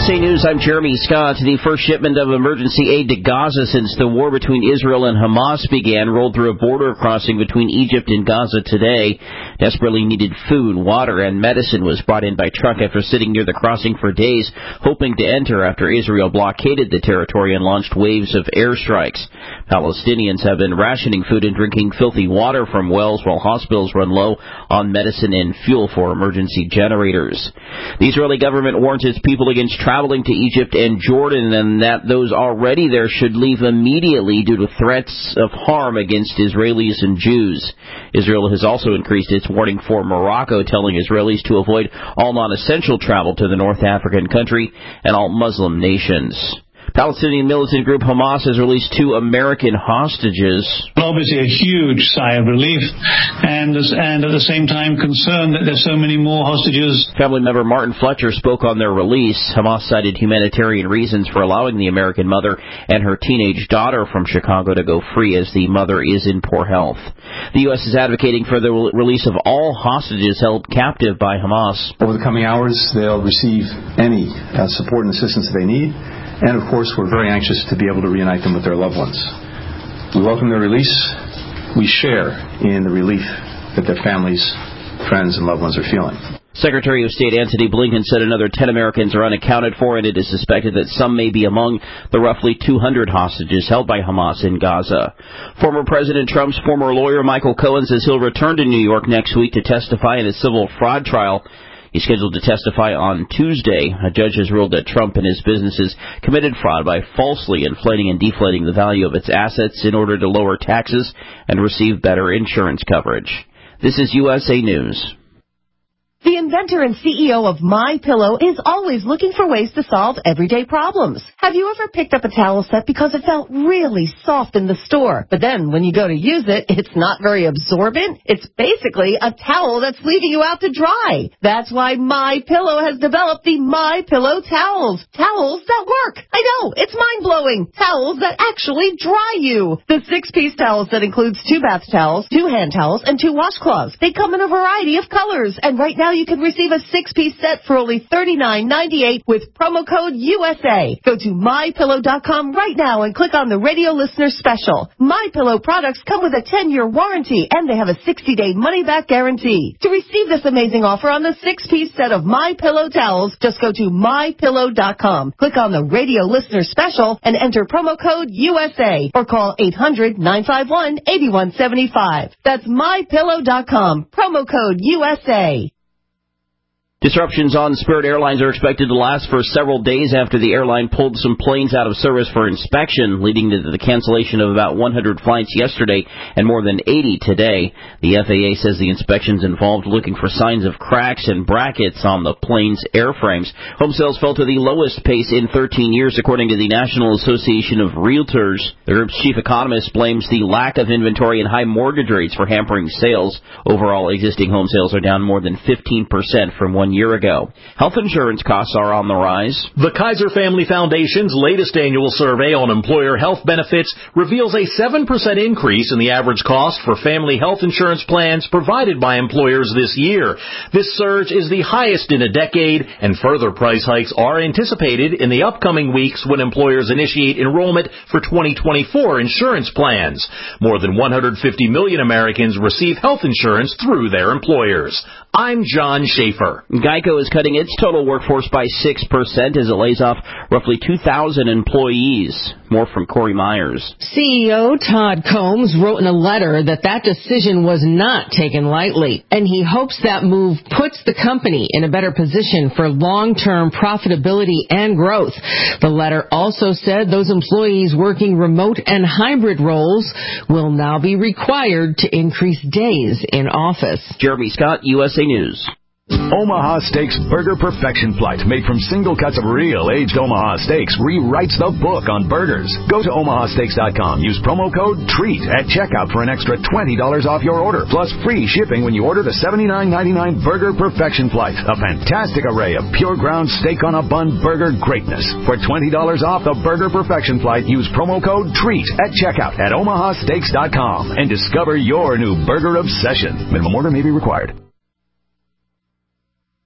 USA News, I'm Jeremy Scott. The first shipment of emergency aid to Gaza since the war between Israel and Hamas began rolled through a border crossing between Egypt and Gaza today. Desperately needed food, water, and medicine was brought in by truck after sitting near the crossing for days, hoping to enter after Israel blockaded the territory and launched waves of airstrikes. Palestinians have been rationing food and drinking filthy water from wells while hospitals run low on medicine and fuel for emergency generators. The Israeli government warns its people against traveling to Egypt and Jordan, and that those already there should leave immediately due to threats of harm against Israelis and Jews. Israel has also increased its warning for Morocco, telling Israelis to avoid all non-essential travel to the North African country and all Muslim nations. Palestinian militant group Hamas has released 2 American hostages. Obviously a huge sigh of relief and at the same time concerned that there's so many more hostages. Family member Martin Fletcher spoke on their release. Hamas cited humanitarian reasons for allowing the American mother and her teenage daughter from Chicago to go free as the mother is in poor health. The U.S. is advocating for the release of all hostages held captive by Hamas. Over the coming hours, they'll receive any support and assistance they need. And, of course, we're very anxious to be able to reunite them with their loved ones. We welcome their release. We share in the relief that their families, friends, and loved ones are feeling. Secretary of State Antony Blinken said another 10 Americans are unaccounted for, and it is suspected that some may be among the roughly 200 hostages held by Hamas in Gaza. Former President Trump's former lawyer Michael Cohen says he'll return to New York next week to testify in a civil fraud trial. He's scheduled to testify on Tuesday. A judge has ruled that Trump and his businesses committed fraud by falsely inflating and deflating the value of its assets in order to lower taxes and receive better insurance coverage. This is USA News. The inventor and CEO of MyPillow is always looking for ways to solve everyday problems. Have you ever picked up a towel set because it felt really soft in the store, but then when you go to use it, it's not very absorbent? It's basically a towel that's leaving you out to dry. That's why MyPillow has developed the MyPillow towels. Towels that work. I know, it's mind-blowing. Towels that actually dry you. The 6-piece towel set includes 2 bath towels, 2 hand towels, and 2 washcloths. They come in a variety of colors, and right now you can receive a 6-piece set for only $39.98 with promo code USA. Go to MyPillow.com right now and click on the radio listener special. MyPillow products come with a 10-year warranty, and they have a 60-day money-back guarantee. To receive this amazing offer on the 6-piece set of MyPillow towels, just go to MyPillow.com. Click on the radio listener special and enter promo code USA or call 800-951-8175. That's MyPillow.com. Promo code USA. Disruptions on Spirit Airlines are expected to last for several days after the airline pulled some planes out of service for inspection, leading to the cancellation of about 100 flights yesterday and more than 80 today. The FAA says the inspections involved looking for signs of cracks and brackets on the plane's airframes. Home sales fell to the lowest pace in 13 years, according to the National Association of Realtors. The group's chief economist blames the lack of inventory and high mortgage rates for hampering sales. Overall, existing home sales are down more than 15% from 1 year ago. Health insurance costs are on the rise. The Kaiser Family Foundation's latest annual survey on employer health benefits reveals a 7% increase in the average cost for family health insurance plans provided by employers this year. This surge is the highest in a decade, and further price hikes are anticipated in the upcoming weeks when employers initiate enrollment for 2024 insurance plans. More than 150 million Americans receive health insurance through their employers. I'm John Schaefer. Geico is cutting its total workforce by 6% as it lays off roughly 2,000 employees. More from Corey Myers. CEO Todd Combs wrote in a letter that decision was not taken lightly, and he hopes that move puts the company in a better position for long-term profitability and growth. The letter also said those employees working remote and hybrid roles will now be required to increase days in office. Jeremy Scott, USA News. Omaha Steaks Burger Perfection Flight, made from single cuts of real aged Omaha steaks, rewrites the book on burgers. Go to omahasteaks.com. Use promo code TREAT at checkout for an extra $20 off your order, plus free shipping when you order the $79.99 Burger Perfection Flight. A fantastic array of pure ground steak on a bun burger greatness. For $20 off the Burger Perfection Flight, use promo code TREAT at checkout at omahasteaks.com and discover your new burger obsession. Minimum order may be required.